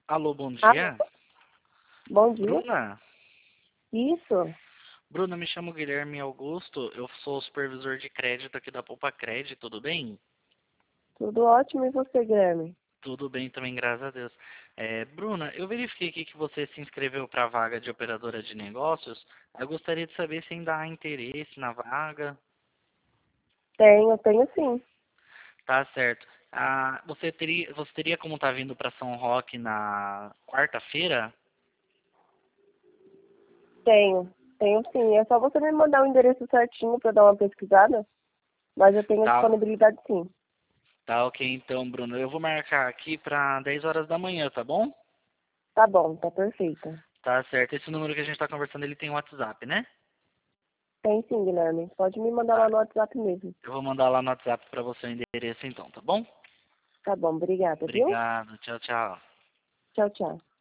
Alô, bom Alô, dia. bom dia. Bruna? Isso, Bruna, me chamo Guilherme Augusto, eu sou o supervisor de crédito aqui da Poupa Crédito, tudo bem? tudo ótimo e você, Guilherme? Tudo bem também, graças a Deus. Bruna, eu verifiquei aqui que você se inscreveu para a vaga de operadora de negócios. Eu gostaria de saber se ainda há interesse na vaga. Tenho sim. Tá certo. Você teria como estar vindo para São Roque na quarta-feira? Tenho sim. É só você me mandar o endereço certinho para dar uma pesquisada, mas eu tenho Tá, disponibilidade sim. tá ok então, Bruna. Eu vou marcar aqui para 10 horas da manhã, tá bom? Tá bom, tá perfeito. Tá certo. Esse número que a gente está conversando, ele tem WhatsApp, né? Tem sim, Guilherme. Pode me mandar lá Tá. no WhatsApp mesmo. Eu vou mandar lá no WhatsApp para você o endereço então, tá bom? Tá bom, obrigada, viu? Obrigado. Tchau, tchau. Tchau, tchau.